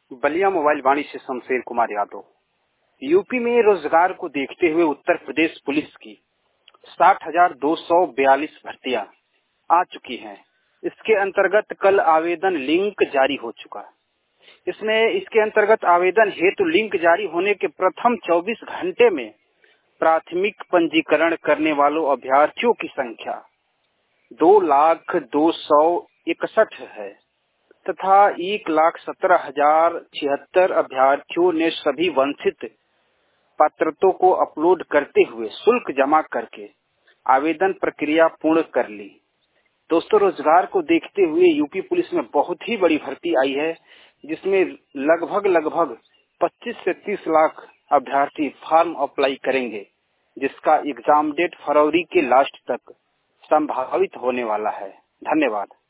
Ballia mobile वाणी से Shamsher Kumar Yadav. UP में रोजगार को देखते हुए उत्तर प्रदेश पुलिस की 60,242 भर्तियां आ चुकी हैं। इसके अंतर्गत कल आवेदन लिंक जारी हो चुका। इसके अंतर्गत आवेदन हेतु लिंक जारी होने के प्रथम 24 घंटे में प्राथमिक पंजीकरण करने वालों अभ्यर्थियों की संख्या 2,02,61 है तथा 1,17,076 अभ्यर्थियों ने सभी वंचित पात्रतों को अपलोड करते हुए शुल्क जमा करके आवेदन प्रक्रिया पूर्ण कर ली। दोस्तों, रोजगार को देखते हुए यूपी पुलिस में बहुत ही बड़ी भर्ती आई है, जिसमें लगभग 25 से 30 लाख अभ्यर्थी फॉर्म अप्लाई करेंगे, जिसका एग्जाम डेट फरवरी के लास्ट तक संभावित होने वाला है। धन्यवाद।